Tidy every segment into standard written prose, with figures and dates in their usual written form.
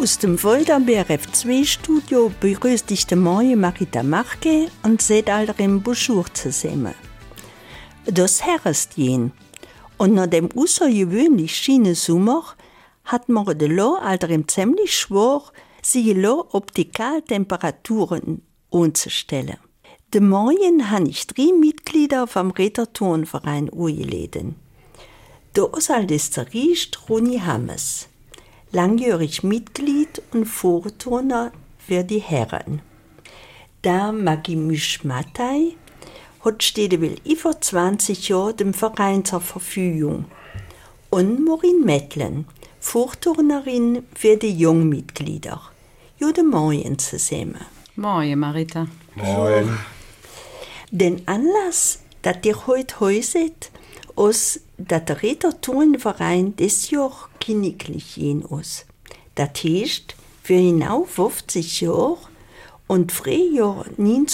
Aus dem Volta BRF2-Studio begrüßt dich der neue Marita Marke und seht alterem Bonjour zusammen. Das herrscht jen. Und nach dem außergewöhnlich schönen Sommer hat man de lo alterem ziemlich schwer, sich lo ob die Kaltemperaturen umzustellen. De Morgen habe ich 3 Mitglieder vom Räderturnverein eingeladen. Da ist der Riest Ronny Hammes, langjährig Mitglied und Vorturner für die Herren. Da Maggie Mischmatei hat steht will über 20 Jahre dem Verein zur Verfügung. Und Maureen Mettlen, Vorturnerin für die Jungmitglieder. Guten Morgen zusammen. Morgen, Marita. Moin. Den Anlass, dass ihr heute heuset, ist, dass der Räderturnverein des Jahr königlich gehen ist. Das heißt, für genau 50 Jahre und Frühjahr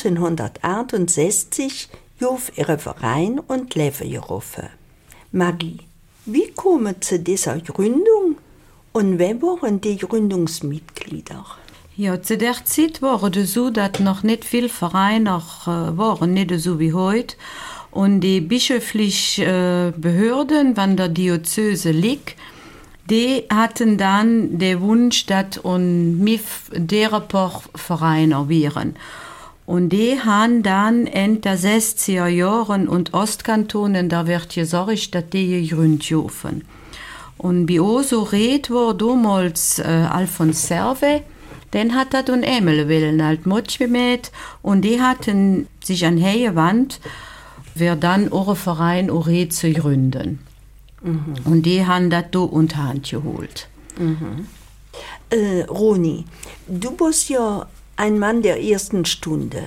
1968 auf ihren Verein und Leben gerufen. Maggie, wie kommen zu dieser Gründung und wer waren die Gründungsmitglieder? Ja, zu der Zeit war es so, dass noch nicht viele Vereine waren, nicht so wie heute. Und die bischöflichen Behörden, wenn der Diözese liegt, die hatten dann den Wunsch, dass und MIF deren Vereine wären. Und die haben dann in den 60er Jahren und Ostkantonen, da wird gesagt, dass die gegründet haben. Und bei uns so red war damals Alfons Serve, den hat das und Emil willen halt Motsch gemäht und die hatten sich an die Wand, wer dann eure Verein red zu gründen. Mhm. Und die haben das da unter Hand geholt. Mhm. Roni, du bist ja ein Mann der ersten Stunde.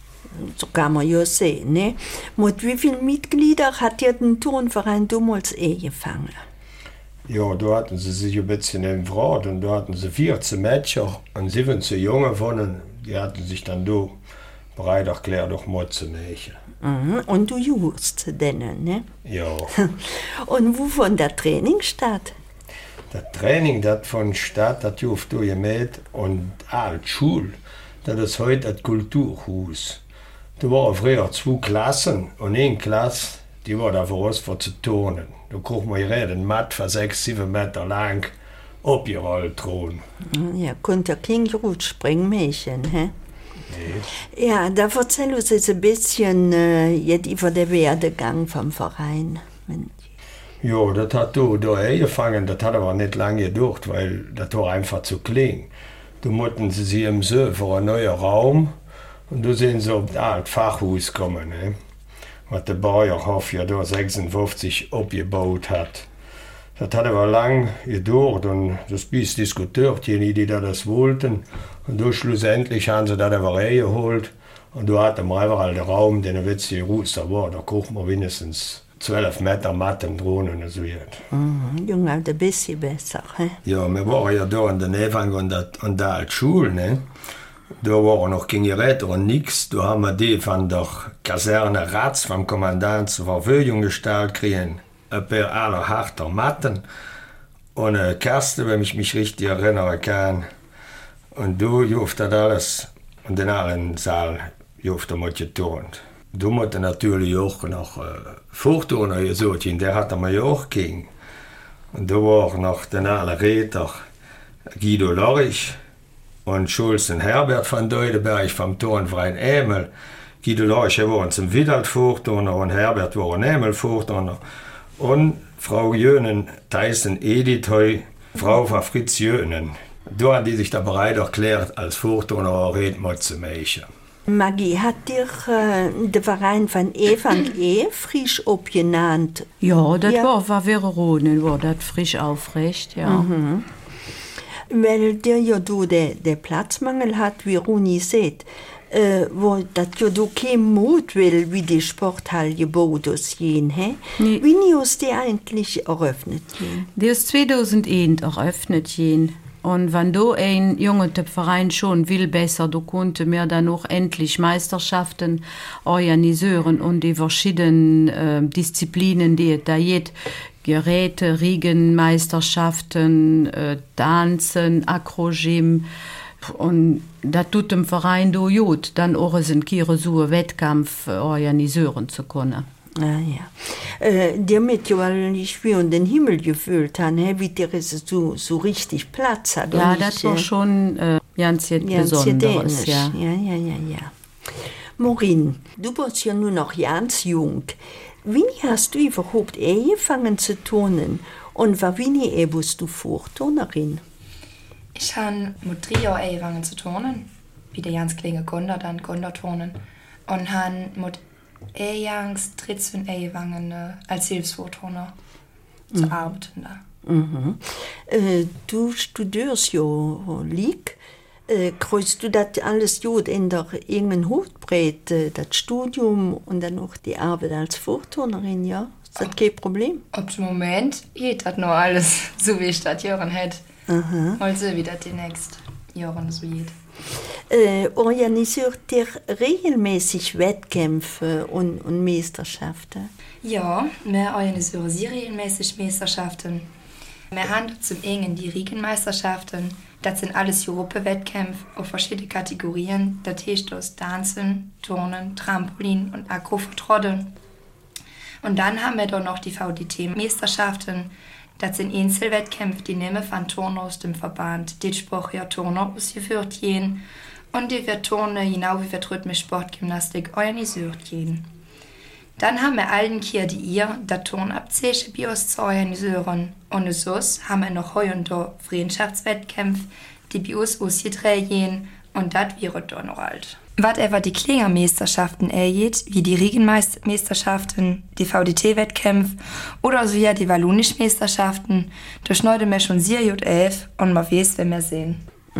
So kann man ja sehen, ne? Mit wie vielen Mitgliedern hat ihr den Turnverein damals gefangen? Ja, da hatten sie sich ein bisschen entfragt und da hatten sie 14 Mädchen und 17 Junge von, die hatten sich dann da bereit erklärt, auch mal zu machen. Mhm. Und du juchst denen, ne? Ja. Und wo fand das Training statt? Das Training, das von statt, das juft du gemäht und die Schule, das ist heute das Kulturhaus. Da waren früher 2 Klassen und eine Klasse, die war da für uns für zu turnen. Da konnte man reden, Matt für 6-7 Meter lang, abgerollt dran. Ja, konnte ja kein gut Springmädchen, hä? Nee. Ja, da erzähl uns jetzt ein bisschen jetzt über den Werdegang vom Verein. Ja, das hat da angefangen, das hat aber nicht lange gedauert, weil das war einfach zu klein. Da mussten sie im See für einen neuen Raum und da sind sie auf das alte Fachhaus gekommen, ne? Was der Bauerhof ja da 56 abgebaut hat. Das hat aber lang gedauert und das bis diskutiert, die das wollten. Und da schlussendlich haben sie das aber geholt. Und da hatten wir einfach den Raum, den witzige Ruster war. Da kochen wir wenigstens 12 Meter Matten dran und so wird. Junge, ein bisschen besser, hä? Ja, wir waren ja da an der Anfang an der Schule, ne? Da waren noch keine Geräte und nichts. Da haben wir die von der Kaserne Ratz vom Kommandant zur Verfügung gestellt kriegen. Ein paar allerharter Matten und eine Kaste, wenn ich mich richtig erinnern kann. Und du juft das alles in den anderen Saal juft er mit geturnt. Du musst natürlich auch noch Vorturner gesucht, der hat er mir auch gegen. Und da war noch der alle Räter Guido Lorich und Schulzen Herbert von Deudeberg vom Turnverein Emel. Guido Lorich war uns im Widalt Vorturner und Herbert war ein Emel Vorturner. Und Frau Jönen Tyson Edith, Frau von Fritz Jönen. Da haben die sich da bereit erklärt, als Vorturner Redmod zu machen. Maggie, hat dir der Verein von Evan frisch abgenannt? Ja, das war Verona, war das frisch aufrecht, ja. Mhm. Weil der ja da der Platzmangel hat, wie Roni sagt, wo das ja da kein Mut will, wie die Sporthalle gebaut ist, hä? Nee. Wie ist die eigentlich eröffnet? Die ist 2001 eröffnet. Und wenn da ein junger Verein schon will besser, da konnte mir dann auch endlich Meisterschaften organisieren und die verschiedenen Disziplinen, die es da gibt, Geräte, Regenmeisterschaften, Tanzen, Akrogym. Und das tut dem Verein do gut, dann auch sind Kire so Wettkampf organisieren zu können. Ah, ja. Dir mit ja nicht wie und den Himmel gefühlt haben, wie dir so richtig Platz hat. Ja, das war schon ganz Besonderes. Ja. Ja. Maureen, du warst ja nur noch ganz jung. Wie hast du überhaupt angefangen zu turnen? Und wie bist du Vorturnerin? Ich habe mit 3 Jahren angefangen zu turnen, wie der ganz kleine Gonder dann Gonderturnen. Und habe mit 13 angefangen als Hilfsvorturner zu arbeiten. Du studierst ja Lieg. Kreuzst du das alles gut in der engen Hutbreit, das Studium und dann auch die Arbeit als Vorturnerin, ja? Ist das kein Problem? Ab dem Moment geht das noch alles, so wie ich das Jahren hätte. Also wie das die nächsten Jahre so geht. Organisiert ihr regelmäßig Wettkämpfe und Meisterschaften? Ja, wir organisieren regelmäßig Meisterschaften. Wir haben zum einen die Regenmeisterschaften. Das sind alles Europawettkämpfe auf verschiedene Kategorien. Das heißt aus Tanzen, Turnen, Trampolin und Akrovertroddeln. Und dann haben wir da noch die VDT-Meisterschaften. Das sind Einzelwettkämpfe, die nehmen von Turner aus dem Verband. Die Spruch ja Turner ausgeführt gehen. Und die wird Turnen, genau wie wird rhythmische Sportgymnastik organisiert gehen. Dann haben wir allen hier die das Turnabzeichen bei uns zu organisieren. Und so haben wir noch heu und da Freundschaftswettkämpfe, die bei uns ausgetragen gehen. Und das wäre dann noch alt. Was aber die Klingermeisterschaften ergeht, wie die Regenmeisterschaften, die VDT-Wettkämpfe oder so ja die Wallonischen Meisterschaften, da schneiden wir schon sehr gut 11 und man weiß, wenn wir sehen.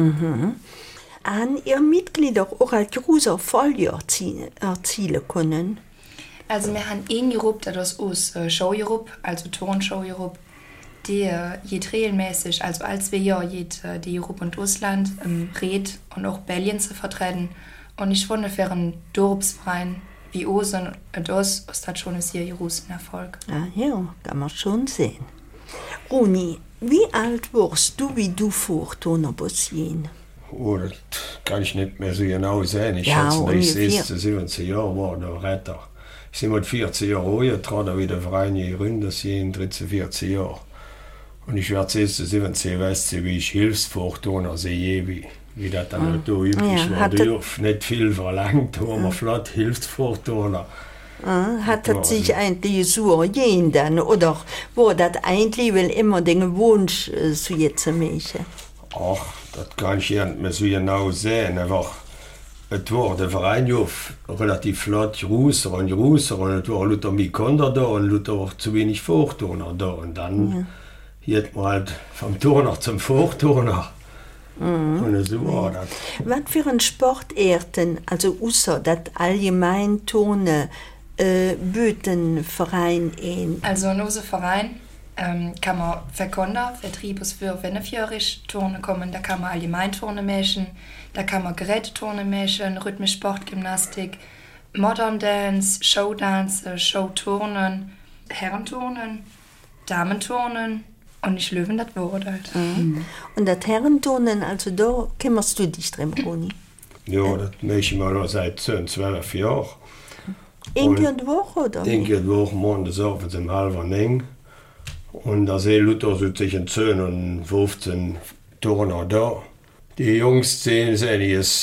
An ihr Mitglieder auch als große Erfolge erzielen können? Also wir haben eine Gruppe, das ist Show-Gruppe, also Turnshow-Gruppe, die geht regelmäßig, also als wir ja die Gruppe in Russland Red und auch Belgien zu vertreten. Und ich finde, für einen Dorfsverein wie Osen das ist das schon ein sehr großer Erfolg. Ja, kann man schon sehen. Roni, wie alt warst du, wie du Vorturner bist? Oh, das kann ich nicht mehr so genau sehen. Ich Ja, schätze nicht, ungefähr. 16, 17 Jahre war der Retter. Ich bin mit 14 Jahren angetreten, wie der Verein gegründet, das sind 13, 14 Jahre. Und ich werde 16, 17, weißt du, wie ich Hilfsvorturner sehe, wie das dann halt da üblich war. Du darfst nicht viel verlangt, haben wir flott Hilfsvorturner. Hat das sich eigentlich so ergeben dann? Oder war das eigentlich weil immer den Wunsch, so jetzt zu machen? Ach, das kann ich nicht mehr so genau sehen. Einfach, es war der Verein ja relativ flott größer und es war Luther Mikonder da und Luther zu wenig Vorturner da. Und dann geht man halt vom Turner zum Vorturner. Und so war das. Was für ein Sportarten, also außer das allgemein Turnen, böten Verein ein? Also in unserem Verein kann man für Kinder, für 3 bis 5 Turnen kommen, da kann man allgemein Turnen machen, da kann man Geräteturnen machen, rhythmische Sportgymnastik, Modern Dance, Showdance, Showturnen, Herrenturnen, Damenturnen und ich löwen das Wort halt. Und das Herrenturnen, also da kümmerst du dich drin, Roni? Ja, das mache ich mal seit 10, 12 Jahren. In die Woche, oder? In die Woche, montags abends um 8:30. Und da sehe Luther so zwischen 10 und 15 Turner da. Die Jungs sehen jetzt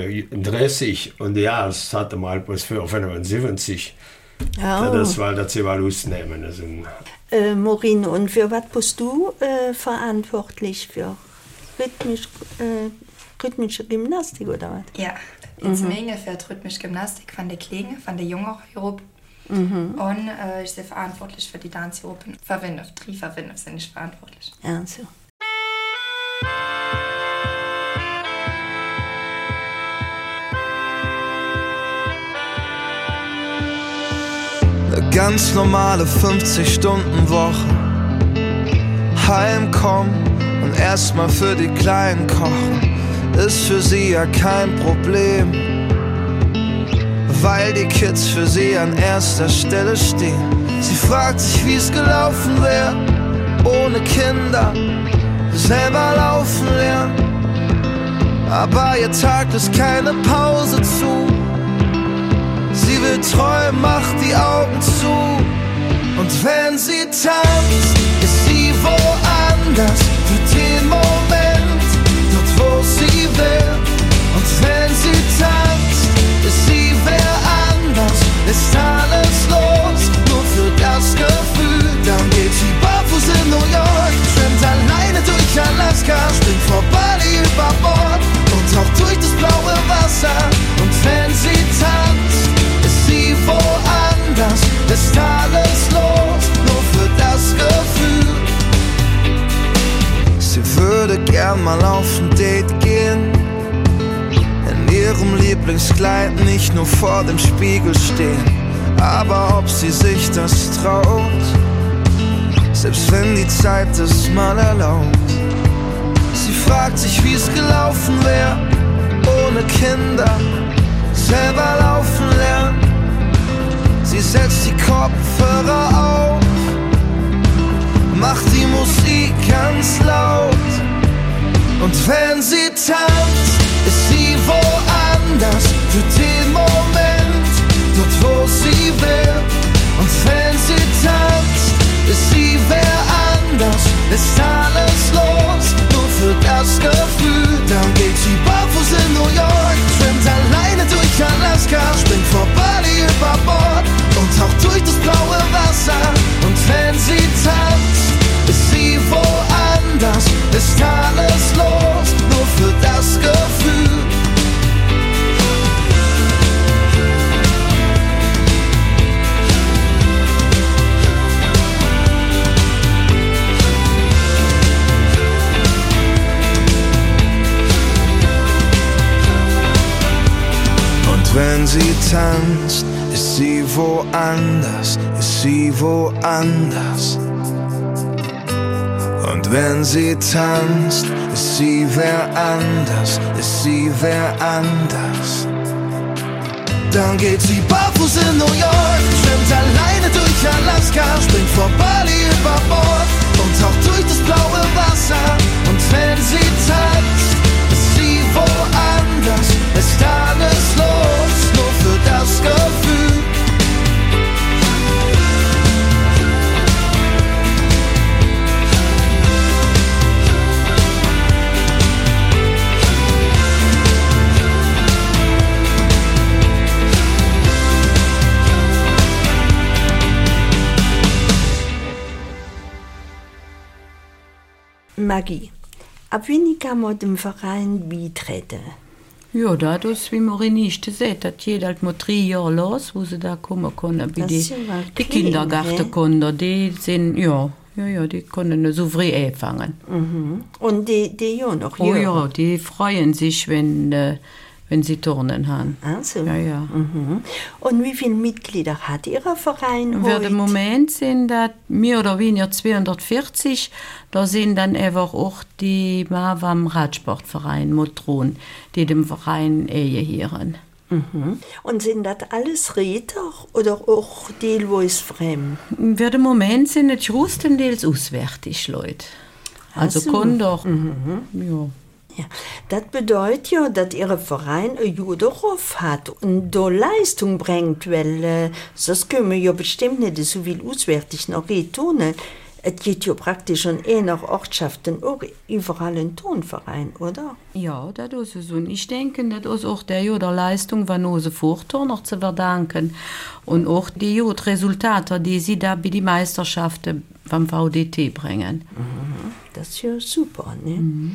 30 und die Als hatte mal bis für 75. Ja. Das war, dass sie mal ausnehmen. Also, Maureen, und für was bist du verantwortlich? Für rhythmische Gymnastik oder was? Ja, jetzt Menge für rhythmische Gymnastik von der Klinge, von der jungen Gruppe. Und ich bin verantwortlich für die Tanzgruppen. Für 3 sind ich verantwortlich. Ja, so. Eine ganz normale 50-Stunden-Woche. Heimkommen und erstmal für die Kleinen kochen, ist für sie ja kein Problem. weil die Kids für sie an erster Stelle stehen. Sie fragt sich, wie es gelaufen wäre, ohne Kinder, selber laufen lernen. Aber ihr Tag lässt keine Pause zu. Sie will träumen, macht die Augen zu. Und wenn sie tanzt, ist sie woanders für den Moment, dort wo sie will. Und wenn sie tanzt, ist sie wer anders, ist alles los, nur für das Gefühl. Dann geht sie barfuß in New York, schwimmt alleine durch Alaska, springt vor Bali über Bord und taucht durch das blaue Wasser. Und wenn sie tanzt, ist sie woanders, ist alles los, nur für das Gefühl. Sie würde gern mal auf ein Date gehen, in ihrem Lieblingskleid, nicht nur vor dem Spiegel stehen. Aber ob sie sich das traut, selbst wenn die Zeit es mal erlaubt. Sie fragt sich, wie es gelaufen wäre, ohne Kinder, selber laufen lernen. Sie setzt die Kopfhörer auf, macht die Musik ganz laut. Und wenn sie tanzt, ist sie woanders für den Moment, dort wo sie will. Und wenn sie tanzt, ist sie wer anders, ist alles los, nur für das Gefühl. Dann geht sie barfuß in New York, schwimmt alleine durch Alaska, springt vor Bali über Bord und taucht durch das blaue Wasser. Und wenn sie tanzt, ist sie woanders, ist alles los, nur für das Gefühl. Und wenn sie tanzt, ist sie woanders, ist sie woanders. Und wenn sie tanzt, ist sie wer anders, ist sie wer anders. Dann geht sie barfuß in New York, schwimmt alleine durch Alaska, springt vor Bali über Bord und taucht durch das blaue Wasser. Und wenn sie tanzt, ist sie woanders, ist alles los, nur für das Gefühl. Maggie, ab wann kann man dem Verein beitreten? Ja, das ist, wie Marie nicht sagt, dass jeder mal 3 Jahre los, wo sie da kommen können. Wie die Kindergartenkinder, die sind, ja, die können so früh anfangen. Mhm. Und die ja noch? Oh ja, die freuen sich, wenn sie Turnen haben. Also. Ja. Mhm. Und wie viele Mitglieder hat Ihr Verein heute? Im Moment sind das mehr oder weniger 240. Da sind dann einfach auch die Mavam Radsportverein Motron, die dem Verein ehehieren. Mhm. Und sind das alles Räder oder auch die, wo es fremd? Im Moment sind es größtenteils auswärtig Leute. Also kann doch. Ja. Ja, das bedeutet ja, dass Ihr Verein ein Juderhof hat und da Leistung bringt, weil sonst können wir ja bestimmt nicht so viel auswärtig noch tun. Es geht ja praktisch an einer Ortschaften auch überall ein Turnverein, oder? Ja, das ist so. Ich denke, das ist auch der Leistung von unseren Vorturner zu verdanken und auch die Resultate, die sie da bei den Meisterschaften vom VDT bringen. Mhm. Das ist ja super, ne? Mhm.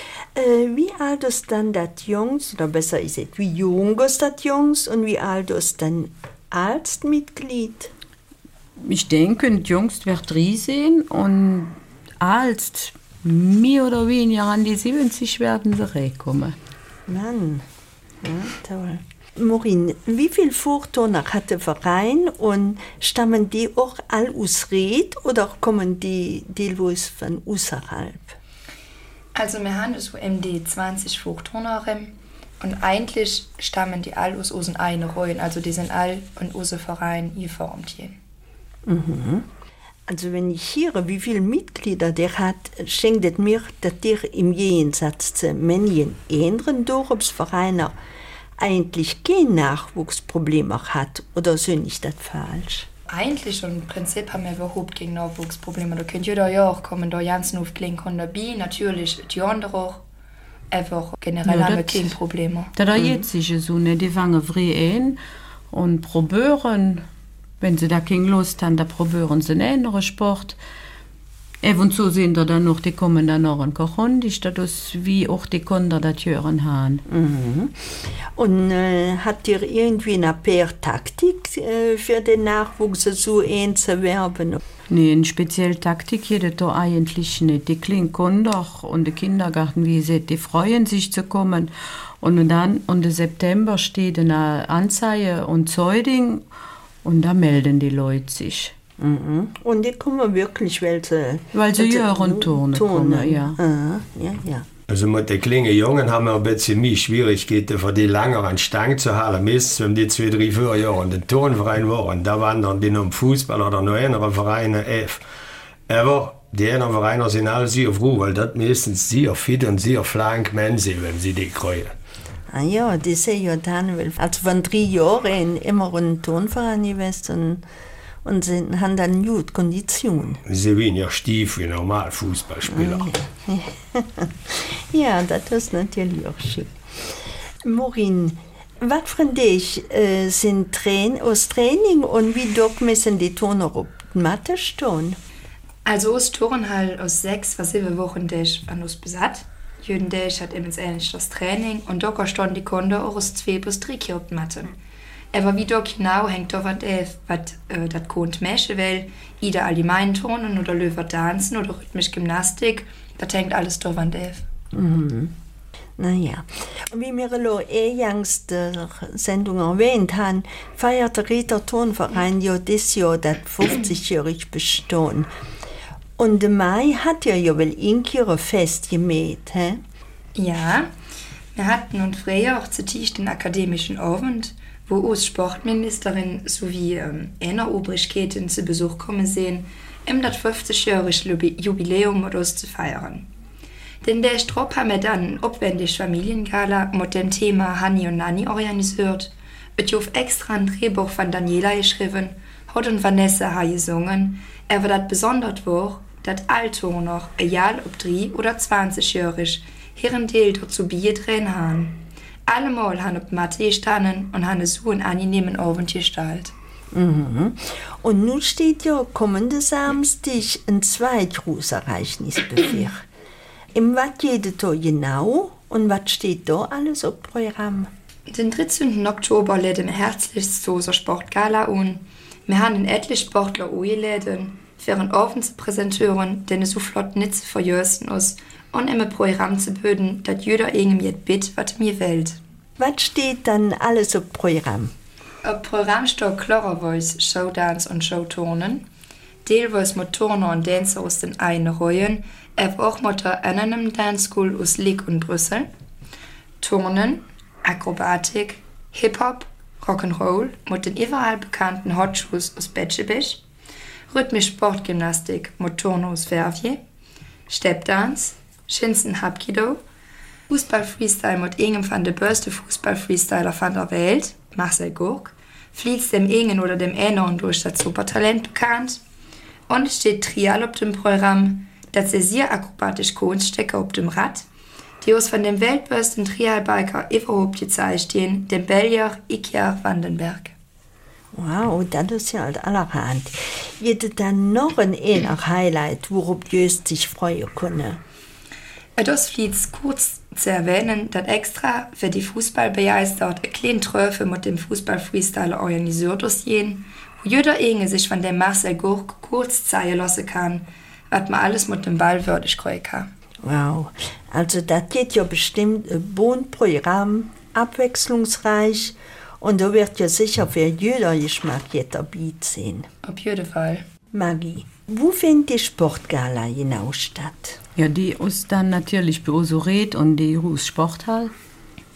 Wie alt ist dann das Jungs, oder besser ist es, wie jung ist das Jungs und wie alt ist dann als Mitglied? Ich denke, die Jungs wird 13 und als mehr oder weniger an die 70 werden sie reinkommen. Mann, ja, toll. Maureen, wie viele Vorturner hat der Verein und stammen die auch all aus Ried oder kommen die teilweise von außerhalb? Also wir haben so MD 20 Vorturnerinnen Und eigentlich stammen die all aus unseren eigenen Rollen, also die sind all in unseren Verein geformt hier. Mhm. Also wenn ich höre, wie viele Mitglieder der hat, schenkt es mir, dass der im Gegensatz zu manchen anderen Dorfvereinen eigentlich kein Nachwuchsproblem hat. Oder so nicht das falsch? Eigentlich und im Prinzip haben wir überhaupt kein Nachwuchsprobleme. Da könnt jeder ja auch kommen, da ganz auf Klinken dabei. Natürlich die anderen auch. Einfach generell ja, haben wir keine Probleme. Da jetzt sich so, ne? Die fangen früh an und probieren. Wenn sie da keine Lust haben, da probieren sie einen anderen Sport. Und so sehen da dann noch, die kommen dann noch in Kochondisch, das wie auch die Kinder das hören haben. Mhm. Und habt ihr irgendwie eine Taktik für den Nachwuchs so einzuwerben? Nee, eine spezielle Taktik hier da eigentlich nicht. Die kleinen Kinder und der Kindergarten, wie ihr seht, die freuen sich zu kommen. Und dann im September steht eine Anzeige und Zeuding und da melden die Leute sich. Mhm. Und die kommen wirklich, weil sie hören Turnen kommen, ja. Ja. Also mit den kleinen Jungen haben wir ein bisschen mehr Schwierigkeiten, für die länger an Stange zu halten. Meistens, wenn die 2, 3, 4 Jahre in den Turnverein waren, da wandern die noch im Fußball oder noch andere Vereine auf. Aber die anderen Vereine sind alle sehr froh, weil das meistens sehr fit und sehr flank Menschen, wenn sie die kriegen. Ah ja, die sehen ja dann, also von 3 Jahren immer in den Turnverein gewesen und haben dann gute Konditionen. Sie sind weniger stief wie normal Fußballspieler. Ja, das ist natürlich auch schön. Maureen, was für dich sind aus Training und wie dort müssen die Turner auf die Matte stehen? Also aus Touren halt aus 6 bis 7 Wochen an uns besatt. Jeden Tag hat immer ähnlich das Training und da standen die Kinder auch aus 2 bis 3 Jahren auf die Matte. Aber wie dort genau hängt davon ab, was das Kind machen will, ida allgemein Turnen oder Löwer tanzen oder rhythmisch Gymnastik, das hängt alles davon ab. Mhm. Naja, und wie wir eingangs der Sendung erwähnt haben, feiert der Ritter Turnverein ja dieses Jahr das 50-jährige Bestehen. Und der Mai hat ja wohl ein Fest gemäht, hä? Ja, wir hatten und früher auch zutiefst den akademischen Abend, wo uns Sportministerin sowie einer Obrigkeiten zu Besuch kommen sehen, das 50-jährige Jubiläum mit uns zu feiern. Denn der Strop haben wir dann ein aufwendiges Familiengala mit dem Thema Hani und Nani organisiert, wird auf extra ein Drehbuch von Daniela geschrieben, hat und Vanessa hat gesungen, aber das besonders war, dass Alto noch ein Jahr ob 3 oder 20-jährig hier ein Teil dazu Bier drin haben. Allemal haben auf Mathe gestanden und haben so einen angenehmen Abend gestaltet. Mhm. Und nun steht ja kommende Samstag ein Zweitgroßereignis bevor. Was geht da genau und was steht da alles auf Programm? Den 13. Oktober lädt ein herzliches Soßer Sportgala an. Wir haben etliche Sportler eingeladen, für einen Abend zu präsentieren, den so flott nicht zu verjösten ist und im Programm zu bilden, dass jeder irgendwie bittet, was mir will. Was steht dann alles auf Programm? Auf Programm steht klarer Voice, Showdance und Showturnen, teilweise mit Turner und Tänzer aus den einen Reihen, aber auch mit der einem Dance School aus Lick und Brüssel, Turnen, Akrobatik, Hip-Hop, Rock'n'Roll mit den überall bekannten Hotshoes aus Betschebisch, rhythmisch Sportgymnastik mit Turner aus Verviers, Steppdance, Schinzen Hapkido, Fußball-Freestyle mit einem von der besten Fußball-Freestyler von der Welt, Marcel Gurk, fließt dem einen oder dem anderen durch das Supertalent bekannt und es steht Trial auf dem Programm, das sie sehr akrobatisch Kunststücke auf dem Rad, die aus von dem weltbesten Trialbiker überhaupt gezeigt stehen, dem Belgier Ikea Vandenberg. Wow, das ist ja halt allerhand. Wird dann noch ein Highlight, worauf Jöst sich freuen können? Das fließt kurz zu erwähnen, dass extra für die Fußballbegeistert ein kleines Treffen mit dem Fußball-Freestyler organisiert ist, wo jeder Enge sich von dem Marcel Gurk kurz zeigen lassen kann, was man alles mit dem Ball würdig kriegen kann. Wow, also das geht ja bestimmt ein Programm, abwechslungsreich und da wird ja sicher für jeder Geschmack dabei sein. Auf jeden Fall. Maggie, wo findet die Sportgala genau statt? Ja, die ist dann natürlich bei Usuret und die Sporthall.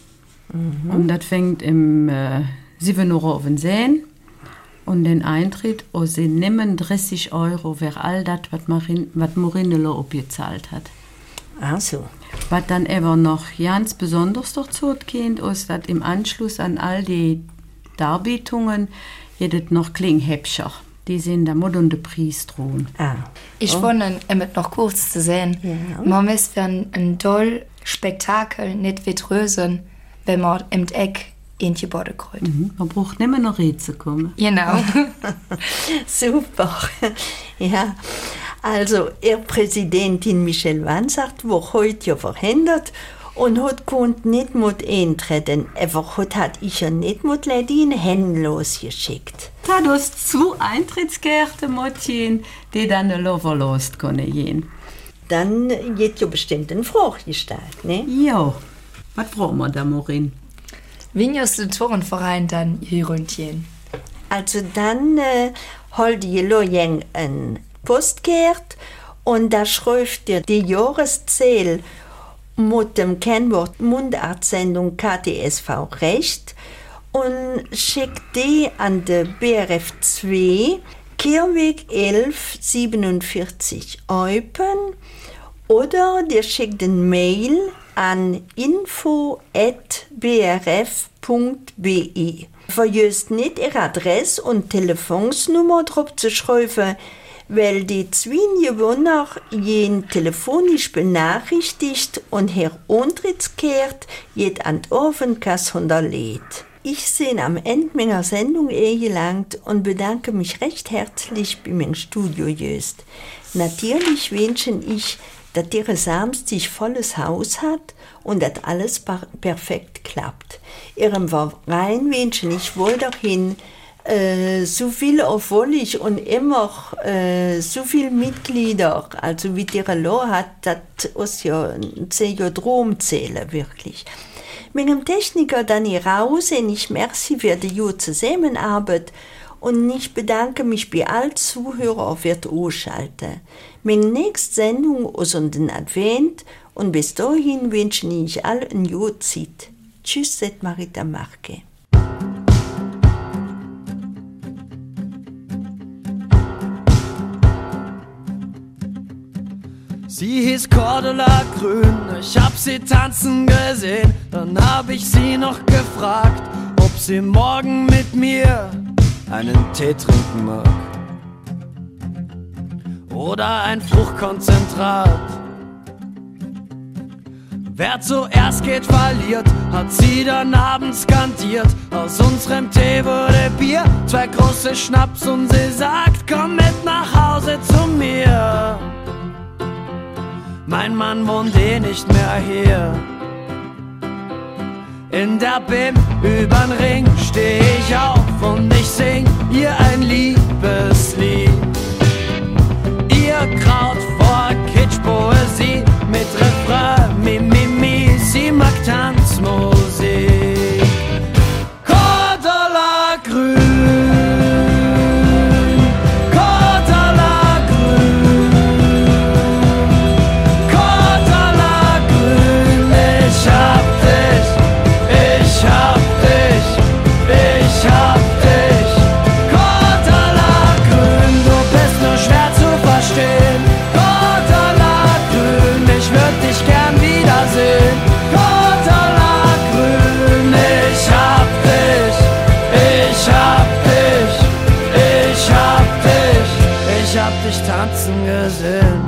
Und das fängt im 7 Uhr auf den Seen. Und den Eintritt, sie nehmen 30 €, wäre all das, was Morinelo abgezahlt hat. Ach so. Was dann aber noch ganz besonders dazu geht, ist, dass im Anschluss an all die Darbietungen jedes noch Klinghäppscher. Die sind da Mod und der Preis drohen. Ich fand es noch kurz zu sehen. Ja. Man muss für ein doll Spektakel nicht vitrösen, wenn man im Eck in die Bode kreuzt. Man braucht nicht mehr noch Rede zu kommen. Genau. Super. Ja, also, Ihr Präsidentin Michelle Wansart war heute ja verhindert und hat konnte nicht mit eintreten. Aber hat ich ja nicht mit Ledin Händen losgeschickt. Da du hast 2 Eintrittsgärte, Mottchen, die dann der Lover lost können gehen. Dann geht ja bestimmt eine Frage gestellt, ne? Ja, was brauchen wir da, Morin? Wie ist der Tourenverein dann hier und hin? Also dann holt die Lojeng ein Postkehrt und da schreibt ihr die Jahreszahl mit dem Kennwort Mundartsendung KTSV Recht und schickt die an der BRF 2 Kirweg 11 47 Eupen oder der schickt ein Mail an info@brf.be. Vergesst nicht Ihre Adresse und Telefonsnummer drauf zu schreiben, weil die Zwinjewunner jeden telefonisch benachrichtigt und Herr Untrittsgehrt jed an die Ofenkasse hinterlegt. Ich sehe am Ende meiner Sendung gelangt und bedanke mich recht herzlich bei meinem Studio Jöst. Natürlich wünsche ich, dass Ihre Samstag volles Haus hat und dass alles perfekt klappt. Ihrem Verein wünsche ich wohl dahin, so viel erfolgreich und immer so viele Mitglieder, also wie ihre Lo hat, das ist ja ein Dromzähler wirklich. Meinem Techniker Dani Rause, ich merci für die gute Zusammenarbeit und ich bedanke mich bei allen Zuhörern für das Anschalten. Meine nächste Sendung ist um den Advent und bis dahin wünsche ich allen eine gute Zeit. Tschüss, sagt Marita Marke. Sie hieß Cordula Grün, ich hab sie tanzen gesehen. Dann hab ich sie noch gefragt, ob sie morgen mit mir einen Tee trinken mag. Oder ein Fruchtkonzentrat. Wer zuerst geht, verliert, hat sie dann abends skandiert. Aus unserem Tee wurde Bier, 2 große Schnaps und sie sagt, komm mit nach Hause zu mir. Mein Mann wohnt nicht mehr hier. In der BIM übern Ring steh ich auf und ich sing ihr ein Liebeslied. Ihr Kraut vor Kitschpoesie mit Refrain, mi, sie mag Tanzmusik. Cordula Grün, Cordula Grün, Cordula Grün, ich hab dich, ich hab dich, ich hab dich. Cordula Grün, du bist nur schwer zu verstehen. Cordula Grün, ich würd dich gern wiedersehen. Cordula Grün, ich hab dich, ich hab dich, ich hab dich, ich hab dich tanzen gesehen.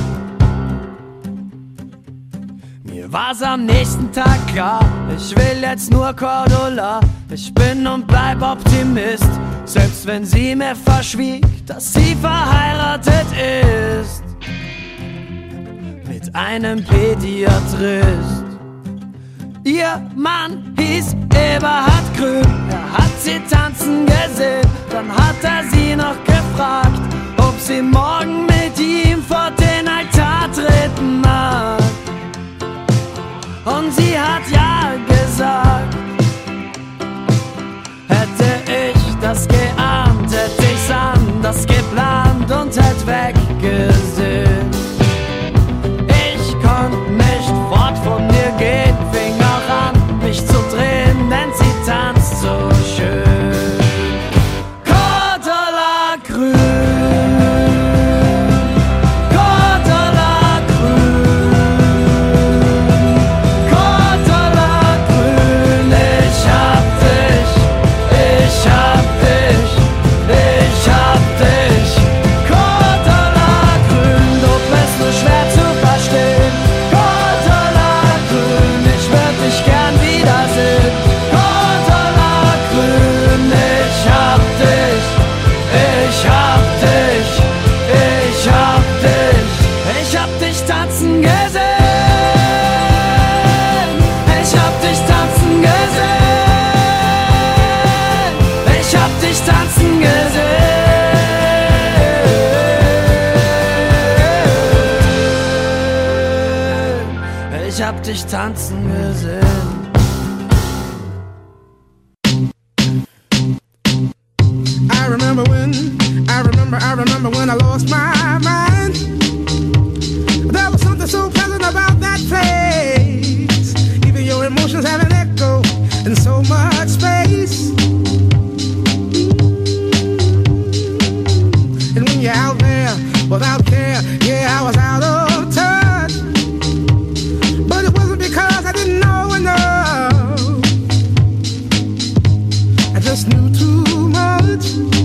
Mir war's am nächsten Tag klar, ich will jetzt nur Cordula. Ich bin und bleib Optimist, selbst wenn sie mir verschwieg, dass sie verheiratet ist mit einem Pädiatrist. Ihr Mann hieß Eberhard Grün, er hat sie tanzen gesehen, dann hat er sie noch gefragt, ob sie morgen mit ihm vor den Altar treten mag. Und sie hat ja gesagt. Hätte ich das geahnt, hätte ich's anders geplant und hätte weggesehen. Ich konnte nicht fort von mir gehen, fing auch an, mich zu drehen. ich hab dich tanzen gesehen. I remember when I lost my mind. There was something so pleasant about that place. Even your emotions have an echo in so much space. And when you're out there without care, yeah, I was out of touch. But it wasn't because I didn't know enough. I just knew too much.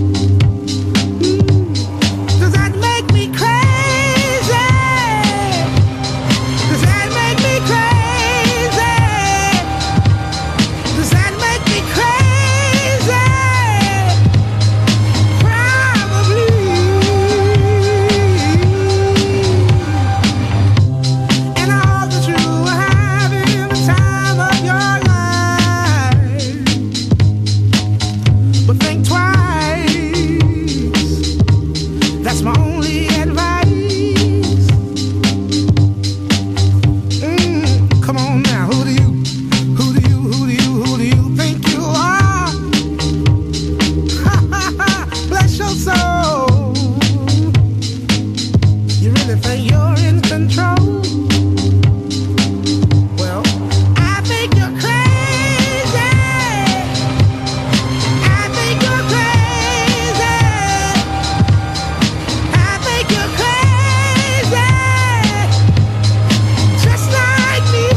Does that make me crazy? Does that make me crazy? Does that make me crazy? Probably. And I hope that you are having the time of your life. But think twice. That's my only advice. Come on now, who do you think you are? Bless your soul. You really think you're in control? Well, I think you're crazy. I think you're crazy. I think you're crazy, just like me.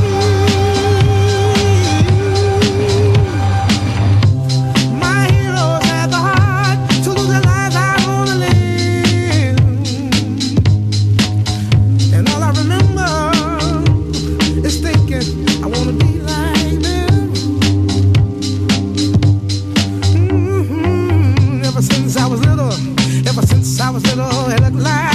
My heroes have the heart to lose their lives. I wanna live, and all I remember is thinking I wanna be like them. Ever since I was little, it looked like